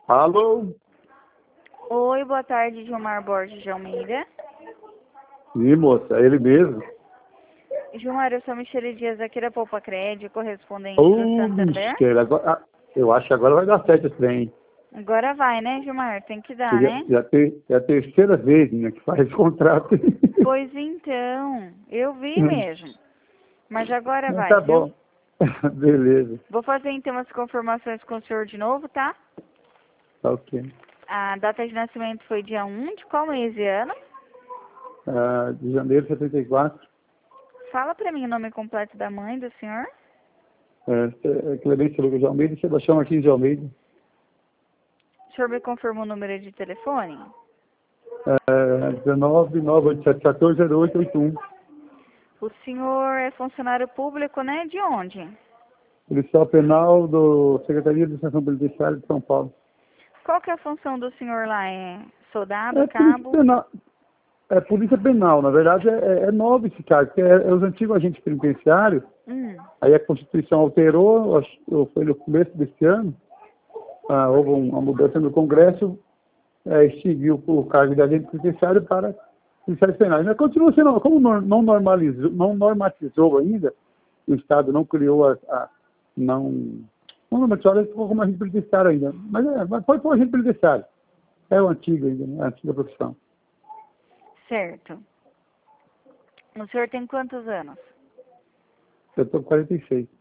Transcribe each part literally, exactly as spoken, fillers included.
Alô? Oi, boa tarde, Gilmar Borges de Almeida. Sim, moça, é ele mesmo. Gilmar, eu sou Michele Dias aqui da Poupa Crédito, correspondente do Ô, Santander. Michele, agora, ah, eu acho que agora vai dar certo esse trem. Agora vai, né, Gilmar? Tem que dar, Já, né? já tem, é a terceira vez, né, que faz contrato. Pois então, eu vi mesmo. Mas agora Não, vai, tá viu? bom. Beleza. Vou fazer então as confirmações com o senhor de novo, tá? Tá ok. A data de nascimento foi dia um de qual mês e ano? Ah, de janeiro de setenta e quatro. Fala pra mim o nome completo da mãe do senhor. É, é Clemência Lucas de Almeida e Sebastião Martins de Almeida. O senhor me confirma o número de telefone? É, dezenove, nove oito sete, quatorze, zero oito oito um. O senhor é funcionário público, né? De onde? Policial Penal do Secretaria de Administração Penitenciária de São Paulo. Qual que é a função do senhor lá? É soldado, É Polícia cabo? Penal. É Polícia Penal, na verdade é, é, é novo esse cargo, porque é, é os antigos agentes penitenciários, Hum. aí a Constituição alterou, acho que foi no começo desse ano, ah, houve uma mudança no Congresso, é, extinguiu o cargo de agente penitenciário para policiais penais. Mas continua sendo, como não, não normalizou, não normatizou ainda, o Estado não criou a, a não, não normatizou, ele ficou como agente penitenciário ainda, mas, é, mas foi como agente penitenciário, é o antigo ainda, né, a antiga profissão. Certo. O senhor tem quantos anos? Eu estou com quarenta e seis.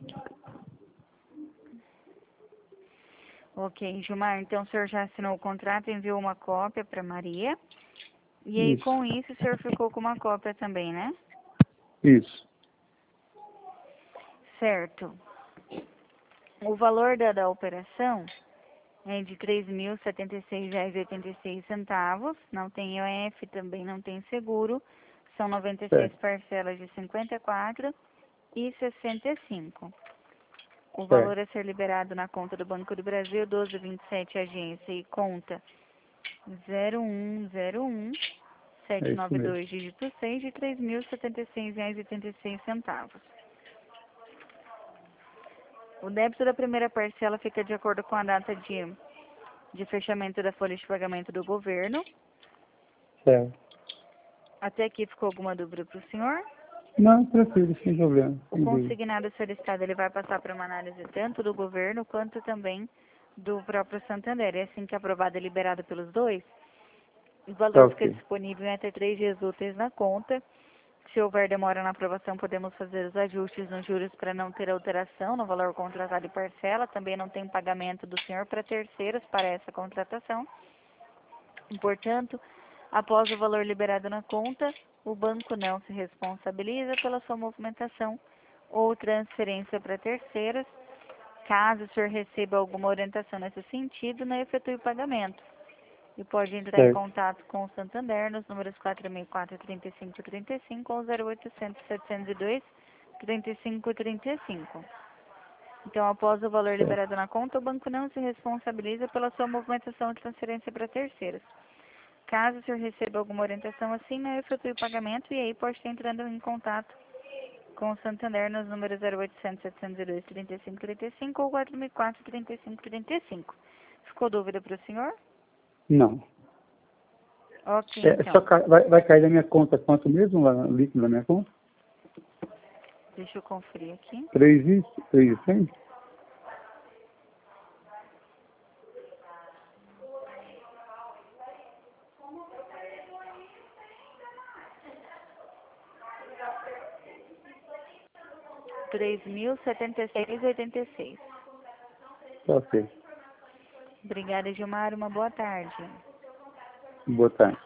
Ok, Gilmar, então o senhor já assinou o contrato, enviou uma cópia para Maria. E aí, Isso, com isso, o senhor ficou com uma cópia também, né? isso. Certo. O valor da, da operação é de três mil setenta e seis reais e oitenta e seis centavos. Não tem I O F, também não tem seguro. São noventa e seis Certo, parcelas de cinquenta e quatro e sessenta e cinco. O valor certo. a ser liberado na conta do Banco do Brasil, doze vinte e sete, agência e conta zero um zero um É sete isso nove mesmo. dois dígito seis de três mil e setenta e seis reais e oitenta e seis centavos. O débito da primeira parcela fica de acordo com a data de, de fechamento da folha de pagamento do governo. Certo. Até aqui ficou alguma dúvida para o senhor? Não, tranquilo, sem problema. O Sem dúvida. consignado solicitado ele vai passar para uma análise tanto do governo quanto também do próprio Santander. É assim que aprovado e liberado pelos dois, o Tá valor fica ok. disponível em até três dias úteis na conta. Se houver demora na aprovação, podemos fazer os ajustes nos juros para não ter alteração no valor contratado e parcela. Também não tem pagamento do senhor para terceiros para essa contratação. Portanto, após o valor liberado na conta, o banco não se responsabiliza pela sua movimentação ou transferência para terceiras. Caso o senhor receba alguma orientação nesse sentido, não efetue o pagamento. E pode entrar em Certo. contato com o Santander nos números quatro seis quatro, três cinco três cinco ou zero oitocentos, setecentos e dois, trinta e cinco trinta e cinco. Então, após o valor Certo. liberado na conta, o banco não se responsabiliza pela sua movimentação ou transferência para terceiros. Caso o senhor receba alguma orientação assim, não efetue o pagamento e aí pode estar entrando em contato com o Santander nos números zero oitocentos, setecentos e dois, trinta e cinco trinta e cinco ou quatro mil e quatro, trinta e cinco trinta e cinco. Ficou dúvida para o senhor? Não. Ok, É, só então. cai, vai, vai cair da minha conta quanto mesmo, lá, o líquido da minha conta? Deixa eu conferir aqui. Três e três e cem? três mil setenta e seis e oitenta e seis. Tá ok. Obrigada, Gilmar. Uma boa tarde. Boa tarde.